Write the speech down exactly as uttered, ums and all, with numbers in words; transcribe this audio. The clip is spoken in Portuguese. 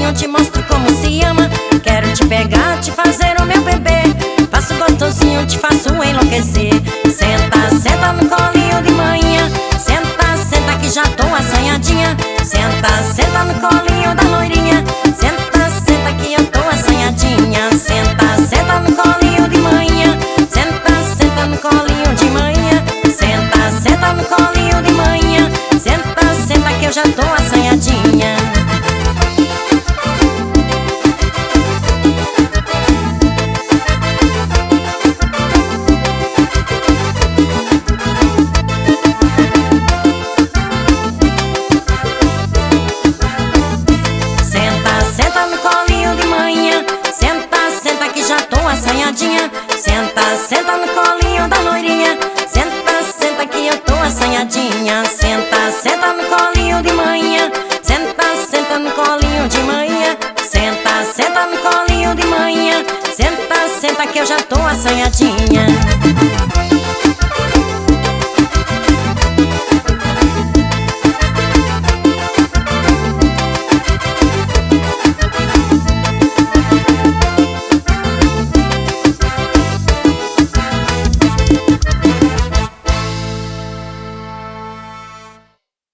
eu te mostro como se ama. Quero te pegar, te fazer o meu bebê. Faço gostosinho, te faço enlouquecer. Senta, senta no colinho de manhã. Senta, senta que já tô assanhadinha. Senta, senta no colinho da loirinha. Senta, senta que eu tô assanhadinha. Senta, senta no colinho de manhã. Senta, senta no colinho de manhã. Senta, senta no colinho de manhã. Senta, senta que eu já tô assanhadinha. Senta no colinho de manhã. Senta, senta que já tô assanhadinha. Senta, senta no colinho da loirinha. Senta, senta que eu tô assanhadinha. Senta, senta no colinho de manhã. Senta, senta no colinho de manhã. Senta, senta no colinho de manhã. Senta, senta que eu já tô assanhadinha.